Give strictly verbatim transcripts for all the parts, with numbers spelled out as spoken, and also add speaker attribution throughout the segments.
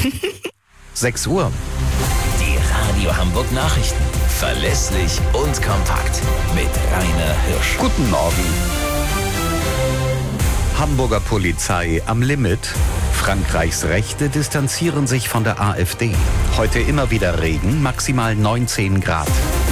Speaker 1: sechs Uhr.
Speaker 2: Die Radio Hamburg Nachrichten. Verlässlich und kompakt. Mit Rainer Hirsch.
Speaker 1: Guten Morgen. Hamburger Polizei am Limit. Frankreichs Rechte distanzieren sich von der AfD. Heute immer wieder Regen, maximal neunzehn Grad.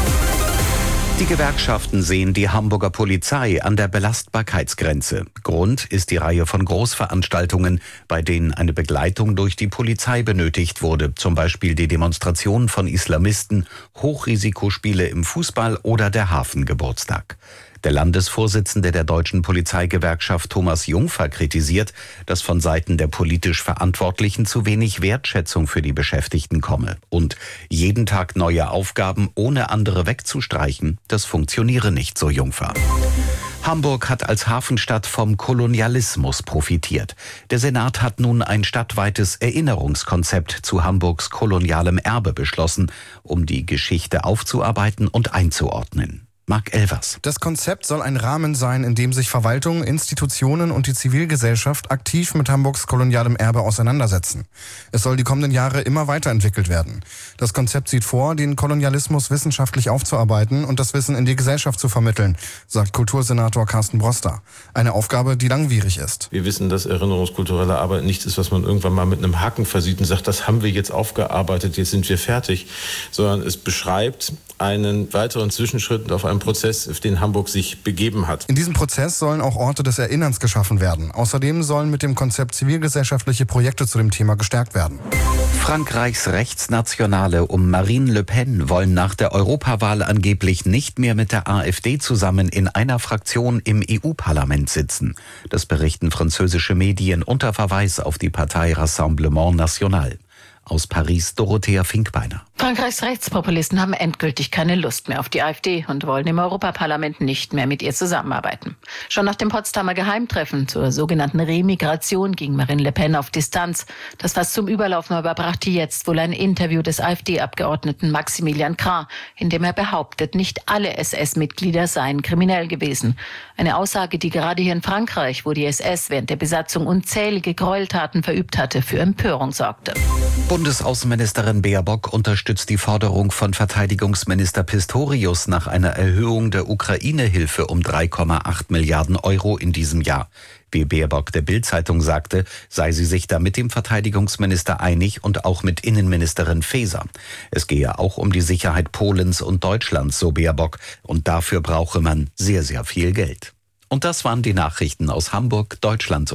Speaker 1: Die Gewerkschaften sehen die Hamburger Polizei an der Belastbarkeitsgrenze. Grund ist die Reihe von Großveranstaltungen, bei denen eine Begleitung durch die Polizei benötigt wurde. Zum Beispiel die Demonstration von Islamisten, Hochrisikospiele im Fußball oder der Hafengeburtstag. Der Landesvorsitzende der Deutschen Polizeigewerkschaft Thomas Jungfer kritisiert, dass von Seiten der politisch Verantwortlichen zu wenig Wertschätzung für die Beschäftigten komme. Und jeden Tag neue Aufgaben ohne andere wegzustreichen, das funktioniere nicht, so Jungfer. Hamburg hat als Hafenstadt vom Kolonialismus profitiert. Der Senat hat nun ein stadtweites Erinnerungskonzept zu Hamburgs kolonialem Erbe beschlossen, um die Geschichte aufzuarbeiten und einzuordnen. Marc Elvers.
Speaker 3: Das Konzept soll ein Rahmen sein, in dem sich Verwaltung, Institutionen und die Zivilgesellschaft aktiv mit Hamburgs kolonialem Erbe auseinandersetzen. Es soll die kommenden Jahre immer weiterentwickelt werden. Das Konzept sieht vor, den Kolonialismus wissenschaftlich aufzuarbeiten und das Wissen in die Gesellschaft zu vermitteln, sagt Kultursenator Carsten Broster. Eine Aufgabe, die langwierig ist.
Speaker 4: Wir wissen, dass erinnerungskulturelle Arbeit nichts ist, was man irgendwann mal mit einem Haken versieht und sagt, das haben wir jetzt aufgearbeitet, jetzt sind wir fertig, sondern es beschreibt einen weiteren Zwischenschritt auf einem Prozess, auf den Hamburg sich begeben hat.
Speaker 3: In diesem Prozess sollen auch Orte des Erinnerns geschaffen werden. Außerdem sollen mit dem Konzept zivilgesellschaftliche Projekte zu dem Thema gestärkt werden.
Speaker 1: Frankreichs Rechtsnationale um Marine Le Pen wollen nach der Europawahl angeblich nicht mehr mit der AfD zusammen in einer Fraktion im E U-Parlament sitzen. Das berichten französische Medien unter Verweis auf die Partei Rassemblement National. Aus Paris Dorothea Finkbeiner.
Speaker 5: Frankreichs Rechtspopulisten haben endgültig keine Lust mehr auf die AfD und wollen im Europaparlament nicht mehr mit ihr zusammenarbeiten. Schon nach dem Potsdamer Geheimtreffen zur sogenannten Remigration ging Marine Le Pen auf Distanz. Das fast zum Überlaufen aber brachte jetzt wohl ein Interview des AfD-Abgeordneten Maximilian Krah, in dem er behauptet, nicht alle S S-Mitglieder seien kriminell gewesen. Eine Aussage, die gerade hier in Frankreich, wo die S S während der Besatzung unzählige Gräueltaten verübt hatte, für Empörung sorgte.
Speaker 1: Bundesaußenministerin Baerbock unterstützt die Forderung von Verteidigungsminister Pistorius nach einer Erhöhung der Ukraine-Hilfe um drei Komma acht Milliarden Euro in diesem Jahr. Wie Baerbock der Bild-Zeitung sagte, sei sie sich da mit dem Verteidigungsminister einig und auch mit Innenministerin Faeser. Es gehe auch um die Sicherheit Polens und Deutschlands, so Baerbock, und dafür brauche man sehr, sehr viel Geld. Und das waren die Nachrichten aus Hamburg, Deutschland